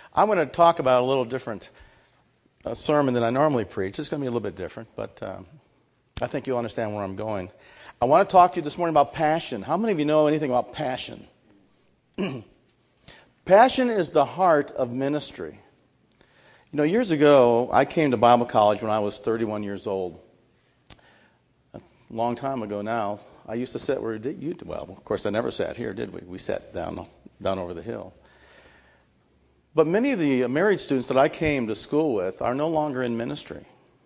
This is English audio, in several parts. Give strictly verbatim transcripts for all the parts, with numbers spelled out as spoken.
I'm going to talk about a little different uh, sermon than I normally preach. It's going to be a little bit different, but um, I think you'll understand where I'm going. I want to talk to you this morning about passion. How many of you know anything about passion? Passion is the heart of ministry. You know, years ago, I came to Bible college when I was thirty-one years old. A long time ago now. I used to sit where you, well, of course, I never sat here, did we? We sat down, down over the hill. But many of the married students that I came to school with are no longer in ministry.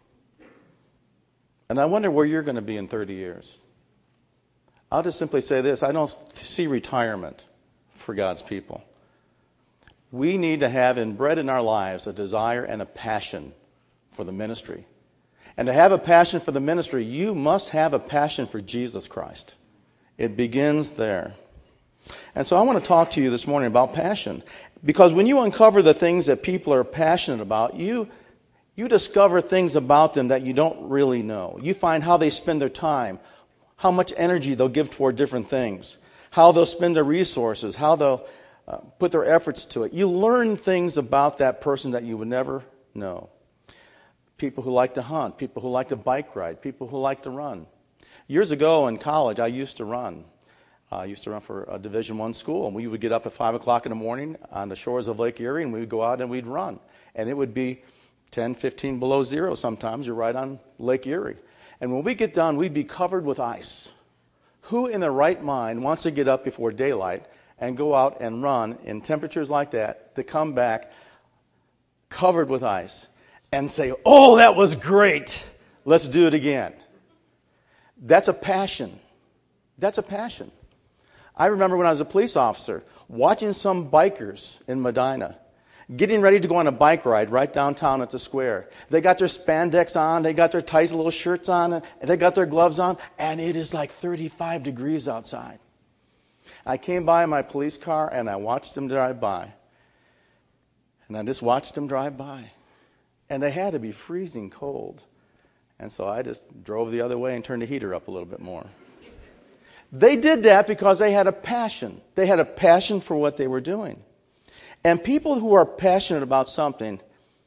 And I wonder where you're going to be in thirty years. I'll just simply say this. I don't see retirement for God's people. We need to have inbred in our lives a desire and a passion for the ministry. And to have a passion for the ministry, you must have a passion for Jesus Christ. It begins there. And so I want to talk to you this morning about passion. Because when you uncover the things that people are passionate about, you, you discover things about them that you don't really know. You find how they spend their time, how much energy they'll give toward different things, how they'll spend their resources, how they'll uh, put their efforts to it. You learn things about that person that you would never know. People who like to hunt, people who like to bike ride, people who like to run. Years ago in college, I used to run. I used to run for a Division One school, and we would get up at five o'clock in the morning on the shores of Lake Erie, and we would go out and we'd run. And it would be ten, fifteen below zero sometimes. You're right on Lake Erie. And when we get done, we'd be covered with ice. Who in their right mind wants to get up before daylight and go out and run in temperatures like that to come back covered with ice and say, oh, that was great. Let's do it again. That's a passion. That's a passion. I remember when I was a police officer, watching some bikers in Medina, getting ready to go on a bike ride right downtown at the square. They got their spandex on, they got their tight little shirts on, and they got their gloves on, and it is like thirty-five degrees outside. I came by in my police car, and I watched them drive by. And I just watched them drive by. And they had to be freezing cold. And so I just drove the other way and turned the heater up a little bit more. They did that because they had a passion. They had a passion for what they were doing. And people who are passionate about something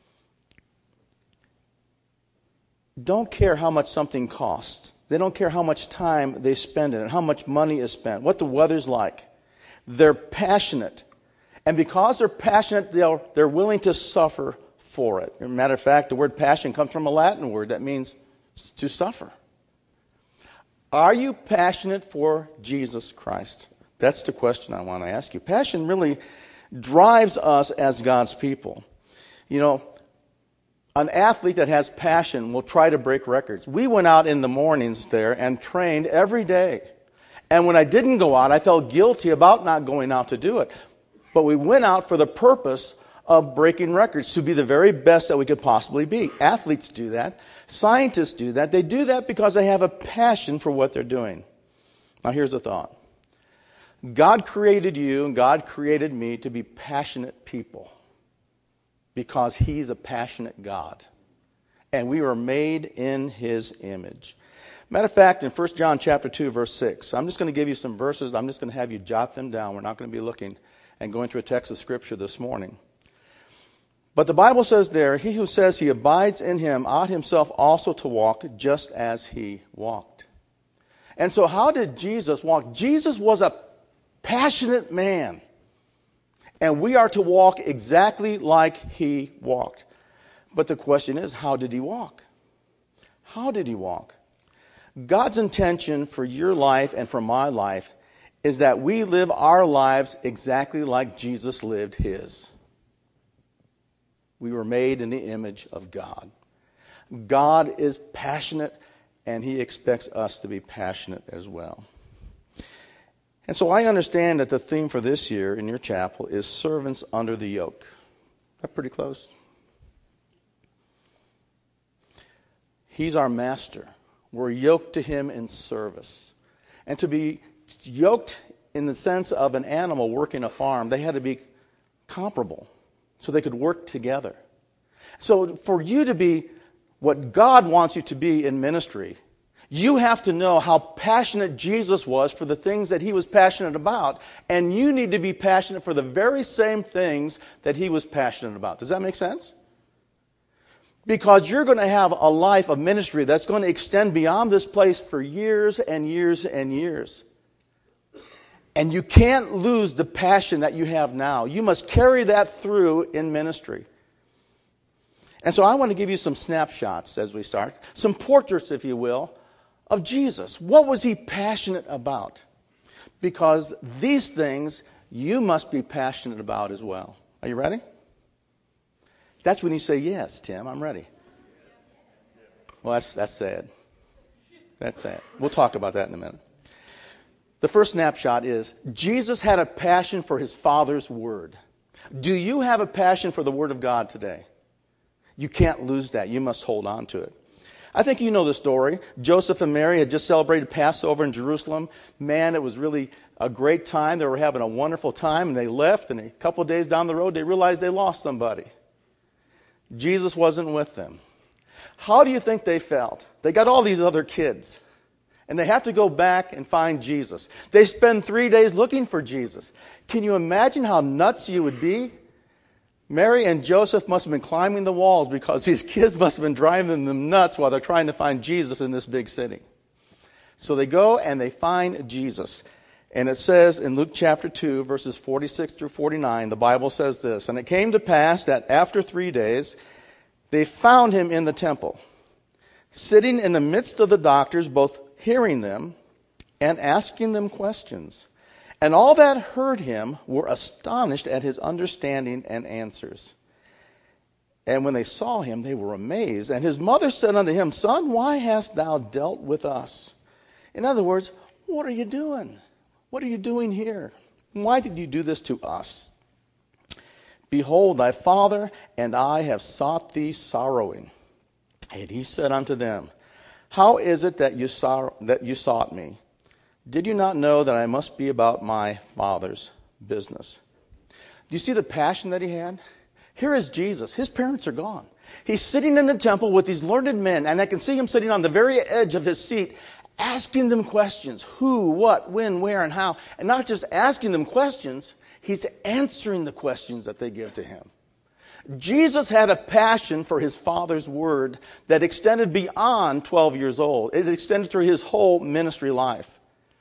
don't care how much something costs. They don't care how much time they spend in it, how much money is spent, what the weather's like. They're passionate. And because they're passionate, they're, they're willing to suffer for it. As a matter of fact, the word passion comes from a Latin word that means to suffer. Are you passionate for Jesus Christ? That's the question I want to ask you. Passion really drives us as God's people. You know, an athlete that has passion will try to break records. We went out in the mornings there and trained every day. And when I didn't go out, I felt guilty about not going out to do it. But we went out for the purpose of breaking records, to be the very best that we could possibly be. Athletes do that. Scientists do that. They do that because they have a passion for what they're doing. Now here's the thought. God created you and God created me to be passionate people because He's a passionate God. And we were made in His image. Matter of fact, in First John chapter two, verse six, I'm just going to give you some verses. I'm just going to have you jot them down. We're not going to be looking and going through a text of Scripture this morning. But the Bible says there, he who says he abides in Him ought himself also to walk just as He walked. And so how did Jesus walk? Jesus was a passionate man. And we are to walk exactly like He walked. But the question is, how did He walk? How did He walk? God's intention for your life and for my life is that we live our lives exactly like Jesus lived His. We were made in the image of God. God is passionate, and He expects us to be passionate as well. And so I understand that the theme for this year in your chapel is servants under the yoke. Is that pretty close? He's our master. We're yoked to Him in service. And to be yoked in the sense of an animal working a farm, they had to be comparable so they could work together. So for you to be what God wants you to be in ministry, You have to know how passionate Jesus was for the things that he was passionate about, and you need to be passionate for the very same things that he was passionate about. Does that make sense? Because you're going to have a life of ministry that's going to extend beyond this place for years and years and years. And you can't lose the passion that you have now. You must carry that through in ministry. And so I want to give you some snapshots as we start, some portraits, if you will, of Jesus. What was he passionate about? Because these things you must be passionate about as well. Are you ready? That's when you say, yes, Tim, I'm ready. Well, that's, that's sad. That's sad. We'll talk about that in a minute. The first snapshot is Jesus had a passion for his Father's Word. Do you have a passion for the Word of God today? You can't lose that. You must hold on to it. I think you know the story. Joseph and Mary had just celebrated Passover in Jerusalem. Man, it was really a great time. They were having a wonderful time, and they left, and a couple of days down the road, they realized they lost somebody. Jesus wasn't with them. How do you think they felt? They got all these other kids, and they have to go back and find Jesus. They spend three days looking for Jesus. Can you imagine how nuts you would be? Mary and Joseph must have been climbing the walls because these kids must have been driving them nuts while they're trying to find Jesus in this big city. So they go and they find Jesus. And it says in Luke chapter two, verses forty-six through forty-nine, the Bible says this, "And it came to pass that after three days, they found him in the temple, sitting in the midst of the doctors, both hearing them and asking them questions. And all that heard him were astonished at his understanding and answers. And when they saw him, they were amazed. And his mother said unto him, Son, why hast thou dealt with us?" In other words, what are you doing? What are you doing here? Why did you do this to us? "Behold, thy father and I have sought thee sorrowing." And he said unto them, "How is it that you sorrow, that you sought me? Did you not know that I must be about my Father's business?" Do you see the passion that he had? Here is Jesus. His parents are gone. He's sitting in the temple with these learned men, and I can see him sitting on the very edge of his seat, asking them questions. Who, what, when, where, and how. And not just asking them questions, he's answering the questions that they give to him. Jesus had a passion for his Father's Word that extended beyond twelve years old. It extended through his whole ministry life.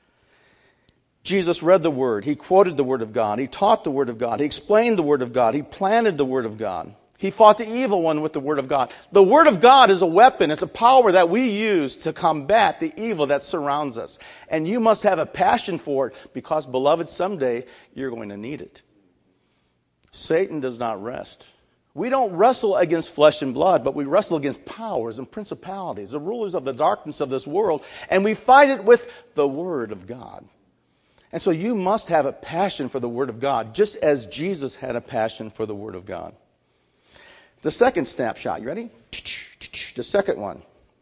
Jesus read the Word. He quoted the Word of God. He taught the Word of God. He explained the Word of God. He planted the Word of God. He fought the evil one with the Word of God. The Word of God is a weapon. It's a power that we use to combat the evil that surrounds us. And you must have a passion for it because, beloved, someday you're going to need it. Satan does not rest. We don't wrestle against flesh and blood, but we wrestle against powers and principalities, the rulers of the darkness of this world, and we fight it with the Word of God. And so you must have a passion for the Word of God, just as Jesus had a passion for the Word of God. The second snapshot, you ready? The second one,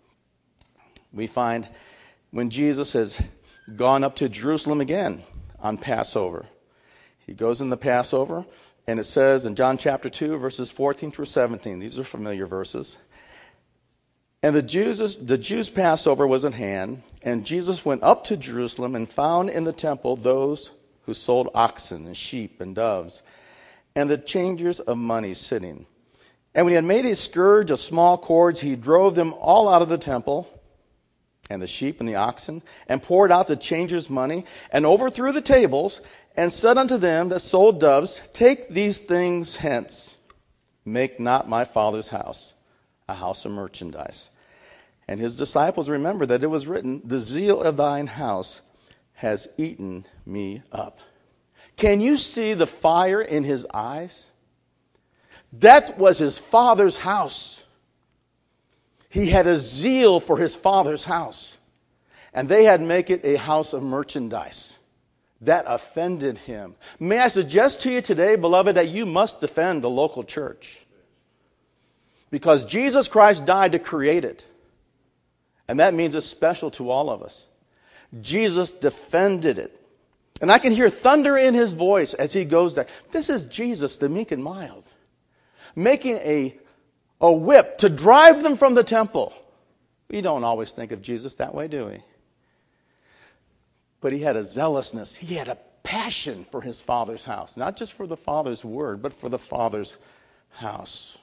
we find when Jesus has gone up to Jerusalem again on Passover. He goes in the Passover, and it says in John chapter two, verses fourteen through seventeen, these are familiar verses. "And the Jews, the Jews' Passover was at hand, and Jesus went up to Jerusalem and found in the temple those who sold oxen and sheep and doves, and the changers of money sitting. And when he had made a scourge of small cords, he drove them all out of the temple, and the sheep and the oxen, and poured out the changers' money, and overthrew the tables, and said unto them that sold doves, Take these things hence, make not my Father's house a house of merchandise. And his disciples remembered that it was written, The zeal of thine house has eaten me up." Can you see the fire in his eyes? That was his Father's house. He had a zeal for his Father's house. And they had make it a house of merchandise. That offended him. May I suggest to you today, beloved, that you must defend the local church. Because Jesus Christ died to create it. And that means it's special to all of us. Jesus defended it. And I can hear thunder in his voice as he goes there. This is Jesus, the meek and mild, making a, a whip to drive them from the temple. We don't always think of Jesus that way, do we? But he had a zealousness. He had a passion for his Father's house. Not just for the Father's word, but for the Father's house.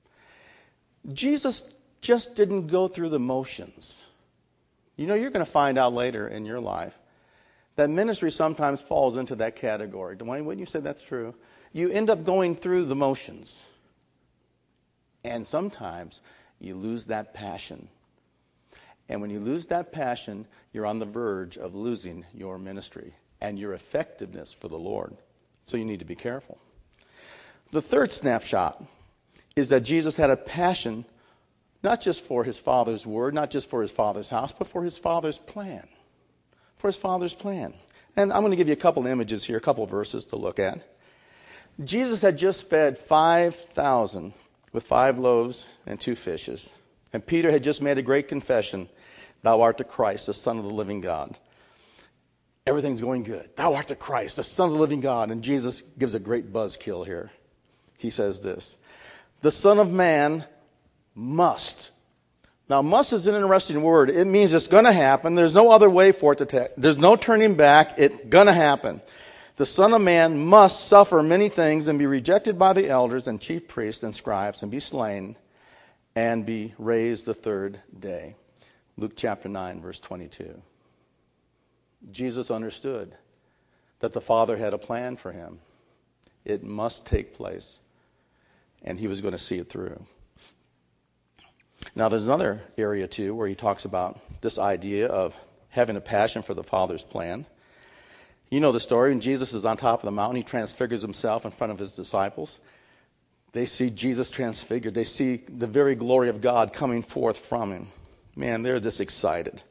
Jesus just didn't go through the motions. You know, you're going to find out later in your life that ministry sometimes falls into that category. Dwayne, wouldn't you say that's true? You end up going through the motions. And sometimes you lose that passion. And when you lose that passion, you're on the verge of losing your ministry and your effectiveness for the Lord. So you need to be careful. The third snapshot is that Jesus had a passion not just for his Father's word, not just for his Father's house, but for his Father's plan. For his Father's plan. And I'm going to give you a couple images here, a couple verses to look at. Jesus had just fed five thousand with five loaves and two fishes. And Peter had just made a great confession, "Thou art the Christ, the Son of the living God." Everything's going good. "Thou art the Christ, the Son of the living God." And Jesus gives a great buzzkill here. He says this, "The Son of Man must." Now, must is an interesting word. It means it's going to happen. There's no other way for it to take. There's no turning back. It's going to happen. "The Son of Man must suffer many things and be rejected by the elders and chief priests and scribes and be slain and be raised the third day." Luke chapter nine, verse twenty-two. Jesus understood that the Father had a plan for him. It must take place, and he was going to see it through. Now, there's another area, too, where he talks about this idea of having a passion for the Father's plan. You know the story. When Jesus is on top of the mountain, he transfigures himself in front of his disciples. They see Jesus transfigured. They see the very glory of God coming forth from him. Man, they're just excited.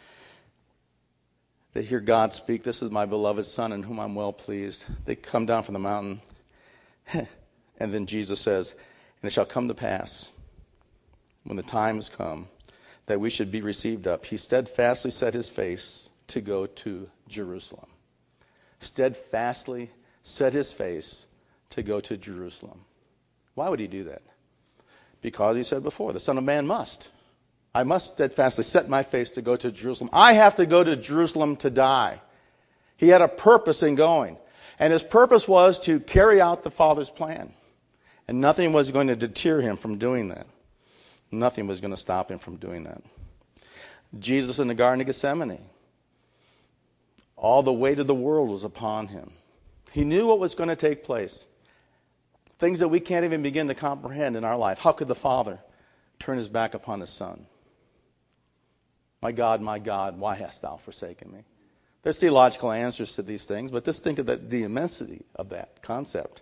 They hear God speak, "This is my beloved Son in whom I'm well pleased." They come down from the mountain. And then Jesus says, "And it shall come to pass, when the time has come, that we should be received up. He steadfastly set his face to go to Jerusalem." Steadfastly set his face to go to Jerusalem. Why would he do that? Because he said before, the Son of Man must. I must steadfastly set my face to go to Jerusalem. I have to go to Jerusalem to die. He had a purpose in going. And his purpose was to carry out the Father's plan. And nothing was going to deter him from doing that. Nothing was going to stop him from doing that. Jesus in the Garden of Gethsemane. All the weight of the world was upon him. He knew what was going to take place. Things that we can't even begin to comprehend in our life. How could the Father turn his back upon his Son? "My God, my God, why hast thou forsaken me?" There's theological answers to these things, but just think of the, the immensity of that concept.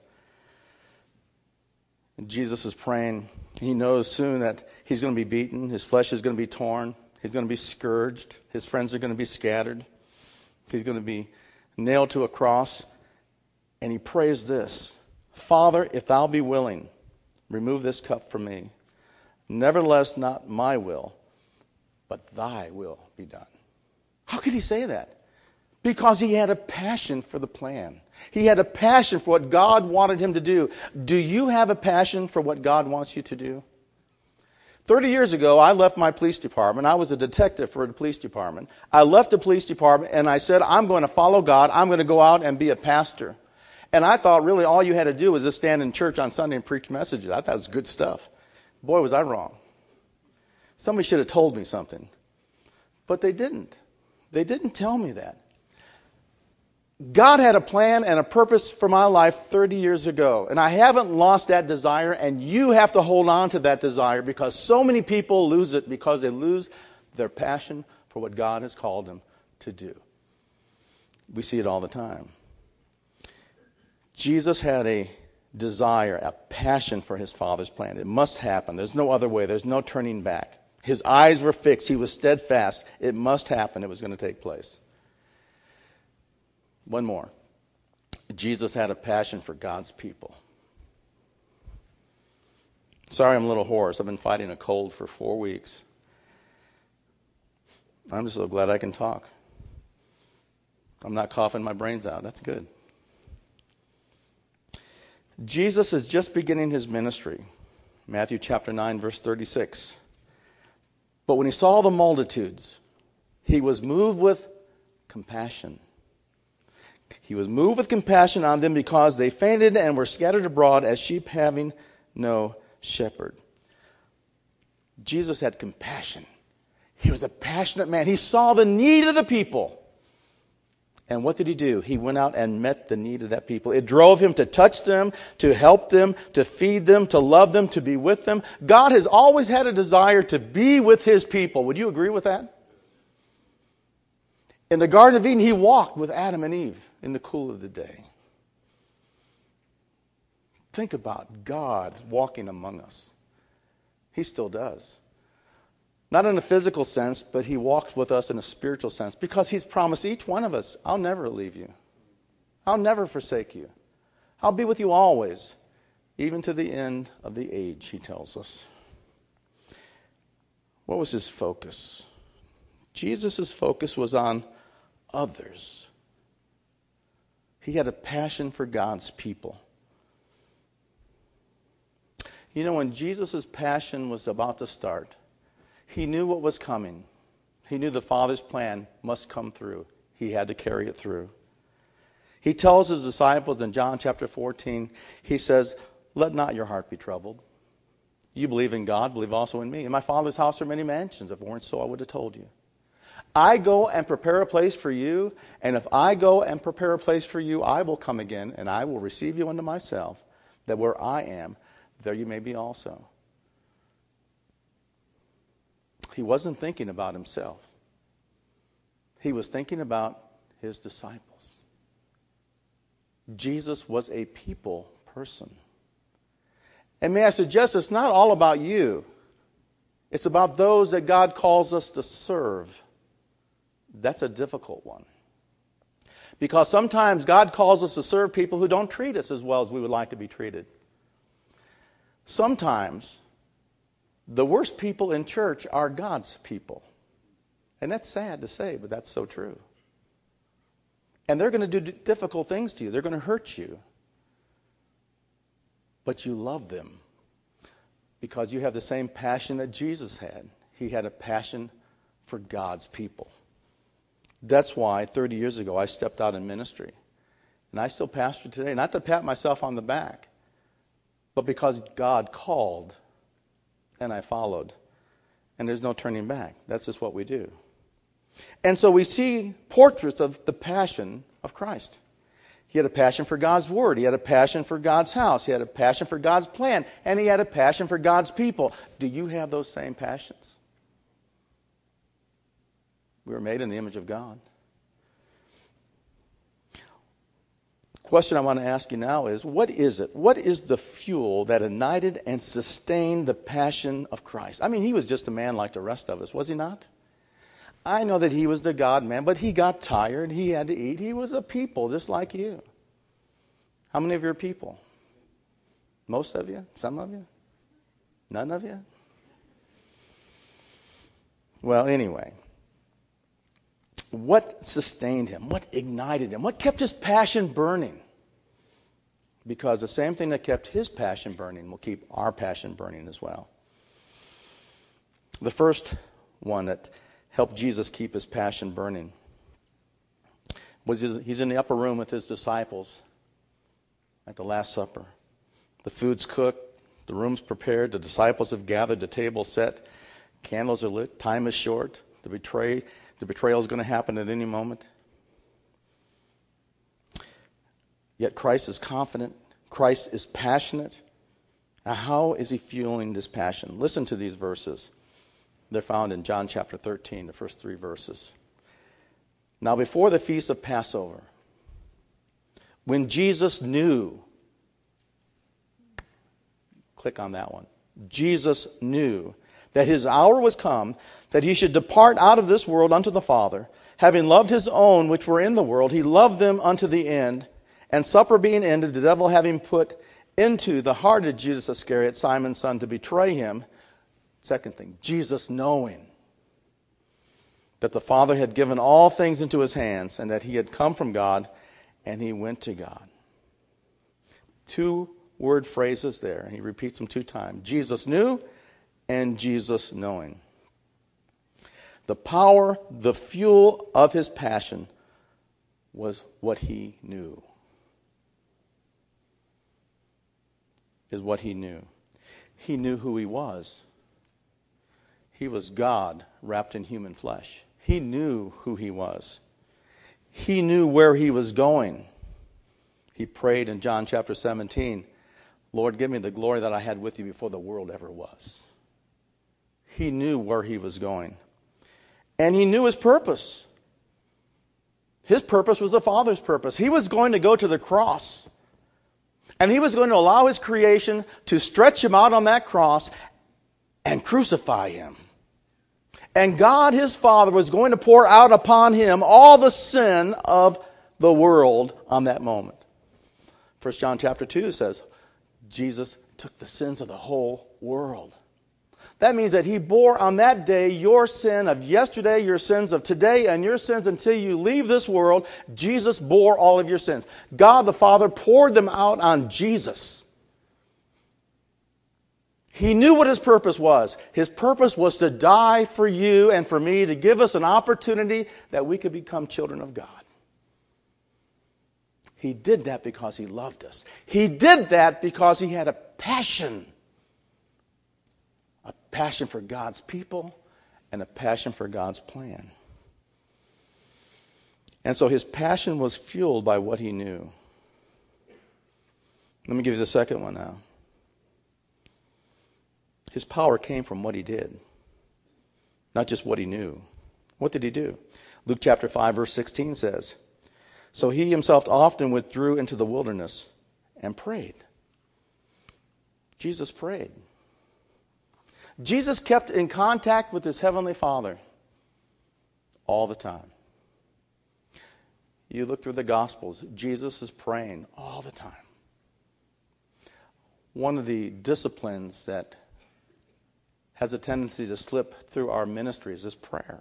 And Jesus is praying. He knows soon that he's going to be beaten. His flesh is going to be torn. He's going to be scourged. His friends are going to be scattered. He's going to be nailed to a cross. And he prays this, "Father, if thou be willing, remove this cup from me. Nevertheless, not my will, but thy will be done." How could he say that? Because he had a passion for the plan. He had a passion for what God wanted him to do. Do you have a passion for what God wants you to do? Thirty years ago, I left my police department. I was a detective for the police department. I left the police department and I said, I'm going to follow God. I'm going to go out and be a pastor. And I thought really all you had to do was just stand in church on Sunday and preach messages. I thought it was good stuff. Boy, was I wrong. Somebody should have told me something. But they didn't. They didn't tell me that. God had a plan and a purpose for my life thirty years ago. And I haven't lost that desire, and you have to hold on to that desire because so many people lose it because they lose their passion for what God has called them to do. We see it all the time. Jesus had a desire, a passion for his Father's plan. It must happen. There's no other way. There's no turning back. His eyes were fixed. He was steadfast. It must happen. It was going to take place. One more. Jesus had a passion for God's people. Sorry, I'm a little hoarse. I've been fighting a cold for four weeks. I'm just so glad I can talk. I'm not coughing my brains out. That's good. Jesus is just beginning his ministry. Matthew chapter nine, verse thirty-six. But when he saw the multitudes, he was moved with compassion. He was moved with compassion on them because they fainted and were scattered abroad as sheep having no shepherd. Jesus had compassion. He was a passionate man. He saw the need of the people. And what did he do? He went out and met the need of that people. It drove him to touch them, to help them, to feed them, to love them, to be with them. God has always had a desire to be with his people. Would you agree with that? In the Garden of Eden, he walked with Adam and Eve in the cool of the day. Think about God walking among us. He still does. Not in a physical sense, but he walks with us in a spiritual sense because he's promised each one of us, I'll never leave you. I'll never forsake you. I'll be with you always, even to the end of the age, he tells us. What was his focus? Jesus' focus was on others. He had a passion for God's people. You know, when Jesus' passion was about to start, he knew what was coming. He knew the Father's plan must come through. He had to carry it through. He tells his disciples in John chapter fourteen, he says, let not your heart be troubled. You believe in God, believe also in me. In my Father's house are many mansions. If it weren't so, I would have told you. I go and prepare a place for you, and if I go and prepare a place for you, I will come again, and I will receive you unto myself, that where I am, there you may be also. He wasn't thinking about himself. He was thinking about his disciples. Jesus was a people person. And may I suggest it's not all about you. It's about those that God calls us to serve. That's a difficult one. Because sometimes God calls us to serve people who don't treat us as well as we would like to be treated. Sometimes the worst people in church are God's people. And that's sad to say, but that's so true. And they're going to do difficult things to you. They're going to hurt you. But you love them because you have the same passion that Jesus had. He had a passion for God's people. That's why thirty years ago I stepped out in ministry. And I still pastor today, not to pat myself on the back, but because God called and I followed. And there's no turning back. That's just what we do. And so we see portraits of the passion of Christ. He had a passion for God's word. He had a passion for God's house. He had a passion for God's plan. And he had a passion for God's people. Do you have those same passions? We were made in the image of God. Question I want to ask you now is, what is it? What is the fuel that ignited and sustained the passion of Christ? I mean, he was just a man like the rest of us, was he not? I know that he was the God-man, but he got tired. He had to eat. He was a people just like you. How many of you are people? Most of you? Some of you? None of you? Well, anyway. What sustained him? What ignited him? What kept his passion burning? Because the same thing that kept his passion burning will keep our passion burning as well. The first one that helped Jesus keep his passion burning was he's in the upper room with his disciples at the Last Supper. The food's cooked, the room's prepared, the disciples have gathered, the table's set, candles are lit, time is short, the betray The betrayal is going to happen at any moment. Yet Christ is confident. Christ is passionate. Now, how is he fueling this passion? Listen to these verses. They're found in John chapter thirteen, the first three verses. Now, before the feast of Passover, when Jesus knew, click on that one, Jesus knew that his hour was come, that he should depart out of this world unto the Father. Having loved his own which were in the world, he loved them unto the end. And supper being ended, the devil having put into the heart of Judas Iscariot, Simon's son, to betray him. Second thing, Jesus knowing that the Father had given all things into his hands, and that he had come from God, and he went to God. Two word phrases there. He repeats them two times. Jesus knew, and Jesus knowing. The power, the fuel of his passion was what he knew. Is what he knew. He knew who he was. He was God wrapped in human flesh. He knew who he was. He knew where he was going. He prayed in John chapter seventeen, Lord, give me the glory that I had with you before the world ever was. He knew where he was going. And he knew his purpose. His purpose was the Father's purpose. He was going to go to the cross. And he was going to allow his creation to stretch him out on that cross and crucify him. And God, his Father, was going to pour out upon him all the sin of the world on that moment. First John chapter two says, Jesus took the sins of the whole world. That means that he bore on that day your sin of yesterday, your sins of today, and your sins until you leave this world. Jesus bore all of your sins. God the Father poured them out on Jesus. He knew what his purpose was. His purpose was to die for you and for me, to give us an opportunity that we could become children of God. He did that because he loved us. He did that because he had a passion. A passion for God's people and a passion for God's plan. And so his passion was fueled by what he knew. Let me give you the second one now. His power came from what he did, not just what he knew. What did he do? Luke chapter five, verse sixteen says, so he himself often withdrew into the wilderness and prayed. Jesus prayed. Jesus kept in contact with his heavenly Father all the time. You look through the Gospels, Jesus is praying all the time. One of the disciplines that has a tendency to slip through our ministries is prayer.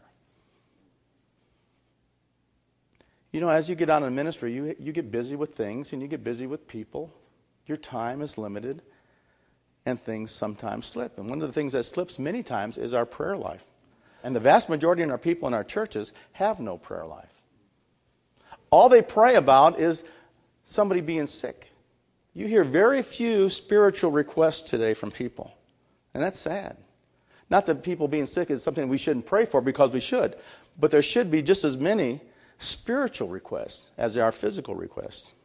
You know, as you get out in ministry, you, you get busy with things and you get busy with people. Your time is limited and things sometimes slip. And one of the things that slips many times is our prayer life. And the vast majority of our people in our churches have no prayer life. All they pray about is somebody being sick. You hear very few spiritual requests today from people. And that's sad. Not that people being sick is something we shouldn't pray for, because we should. But there should be just as many spiritual requests as there are physical requests.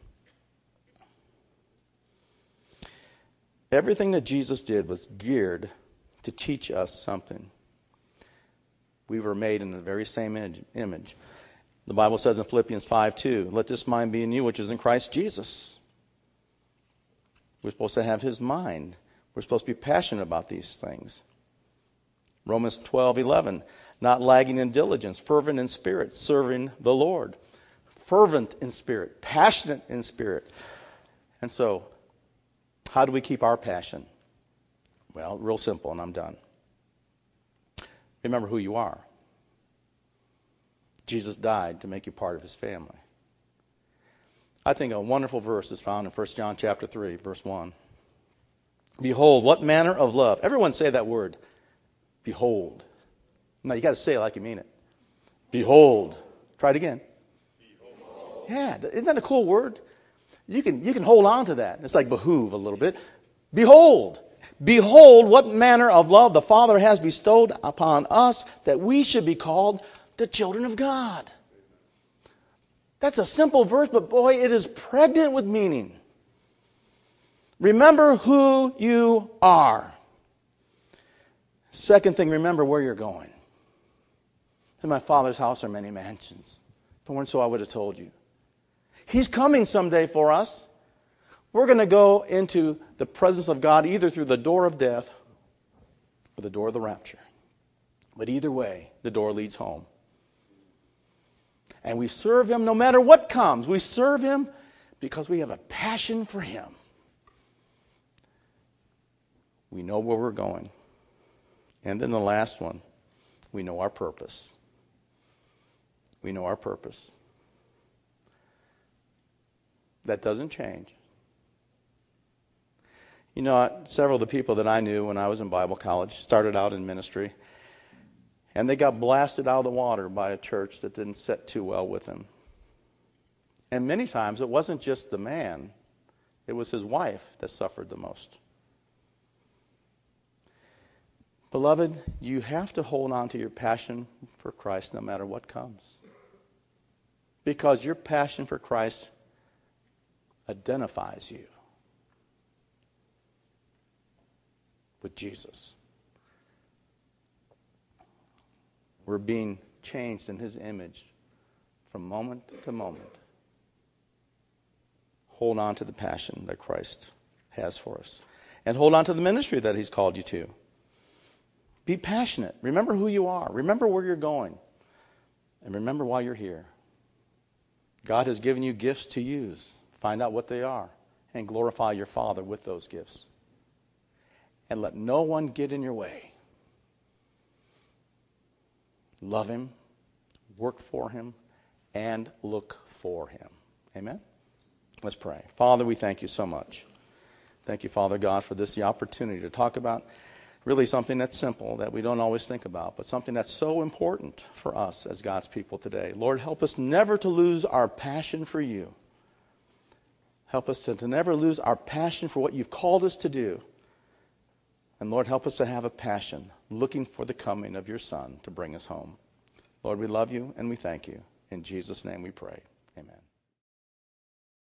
Everything that Jesus did was geared to teach us something. We were made in the very same image. The Bible says in Philippians five two, let this mind be in you which is in Christ Jesus. We're supposed to have his mind. We're supposed to be passionate about these things. Romans twelve eleven, not lagging in diligence, fervent in spirit, serving the Lord. Fervent in spirit, passionate in spirit. And so, how do we keep our passion? Well, real simple, and I'm done. Remember who you are. Jesus died to make you part of his family. I think a wonderful verse is found in First John chapter three, verse one. Behold, what manner of love. Everyone say that word. Behold. No, you got to say it like you mean it. Behold. Try it again. Behold. Yeah, isn't that a cool word? You can, you can hold on to that. It's like behoove a little bit. Behold. Behold what manner of love the Father has bestowed upon us, that we should be called the children of God. That's a simple verse, but boy, it is pregnant with meaning. Remember who you are. Second thing, remember where you're going. In my Father's house are many mansions. If it weren't so, I would have told you. He's coming someday for us. We're going to go into the presence of God either through the door of death or the door of the rapture. But either way, the door leads home. And we serve him no matter what comes. We serve him because we have a passion for him. We know where we're going. And then the last one, we know our purpose. We know our purpose. That doesn't change. You know, several of the people that I knew when I was in Bible college started out in ministry. And they got blasted out of the water by a church that didn't sit too well with him. And many times it wasn't just the man, it was his wife that suffered the most. Beloved, you have to hold on to your passion for Christ no matter what comes. Because your passion for Christ identifies you with Jesus. We're being changed in his image from moment to moment. Hold on to the passion that Christ has for us. And hold on to the ministry that he's called you to. Be passionate. Remember who you are. Remember where you're going. And remember why you're here. God has given you gifts to use. Find out what they are. And glorify your Father with those gifts. And let no one get in your way. Love him. Work for him. And look for him. Amen? Let's pray. Father, we thank you so much. Thank you, Father God, for this the opportunity to talk about really something that's simple, that we don't always think about, but something that's so important for us as God's people today. Lord, help us never to lose our passion for you. Help us to, to never lose our passion for what you've called us to do. And Lord, help us to have a passion looking for the coming of your Son to bring us home. Lord, we love you and we thank you. In Jesus' name we pray. Amen.